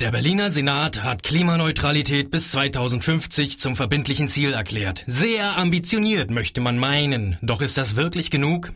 Der Berliner Senat hat Klimaneutralität bis 2050 zum verbindlichen Ziel erklärt. Sehr ambitioniert, möchte man meinen. Doch ist das wirklich genug?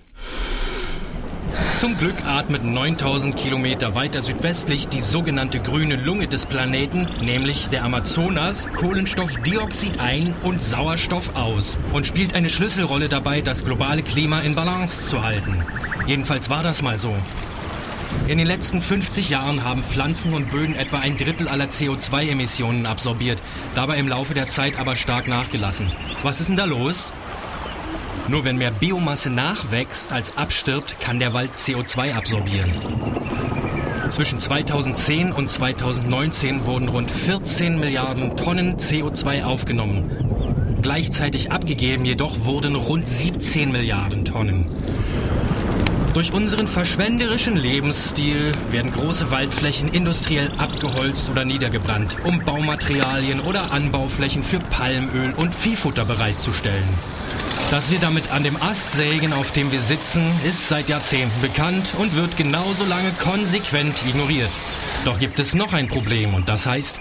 Zum Glück atmet 9000 Kilometer weiter südwestlich die sogenannte grüne Lunge des Planeten, nämlich der Amazonas, Kohlenstoffdioxid ein und Sauerstoff aus und spielt eine Schlüsselrolle dabei, das globale Klima in Balance zu halten. Jedenfalls war das mal so. In den letzten 50 Jahren haben Pflanzen und Böden etwa ein Drittel aller CO2-Emissionen absorbiert, dabei im Laufe der Zeit aber stark nachgelassen. Was ist denn da los? Nur wenn mehr Biomasse nachwächst als abstirbt, kann der Wald CO2 absorbieren. Zwischen 2010 und 2019 wurden rund 14 Milliarden Tonnen CO2 aufgenommen. Gleichzeitig abgegeben jedoch wurden rund 17 Milliarden Tonnen. Durch unseren verschwenderischen Lebensstil werden große Waldflächen industriell abgeholzt oder niedergebrannt, um Baumaterialien oder Anbauflächen für Palmöl und Viehfutter bereitzustellen. Dass wir damit an dem Ast sägen, auf dem wir sitzen, ist seit Jahrzehnten bekannt und wird genauso lange konsequent ignoriert. Doch gibt es noch ein Problem und das heißt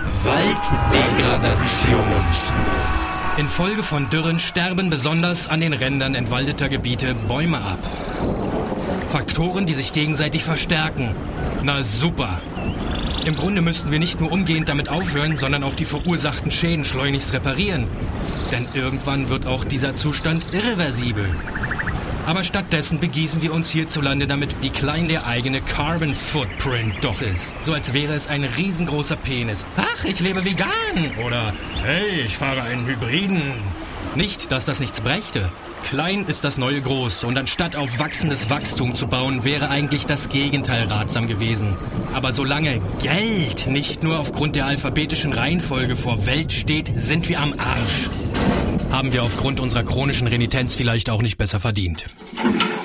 Walddegradation. Infolge von Dürren sterben besonders an den Rändern entwaldeter Gebiete Bäume ab. Faktoren, die sich gegenseitig verstärken. Na super. Im Grunde müssten wir nicht nur umgehend damit aufhören, sondern auch die verursachten Schäden schleunigst reparieren. Denn irgendwann wird auch dieser Zustand irreversibel. Aber stattdessen begießen wir uns hierzulande damit, wie klein der eigene Carbon Footprint doch ist. So als wäre es ein riesengroßer Penis. Ach, ich lebe vegan. Oder, hey, ich fahre einen Hybriden. Nicht, dass das nichts brächte. Klein ist das neue Groß und anstatt auf wachsendes Wachstum zu bauen, wäre eigentlich das Gegenteil ratsam gewesen. Aber solange Geld nicht nur aufgrund der alphabetischen Reihenfolge vor Welt steht, sind wir am Arsch. Haben wir aufgrund unserer chronischen Renitenz vielleicht auch nicht besser verdient.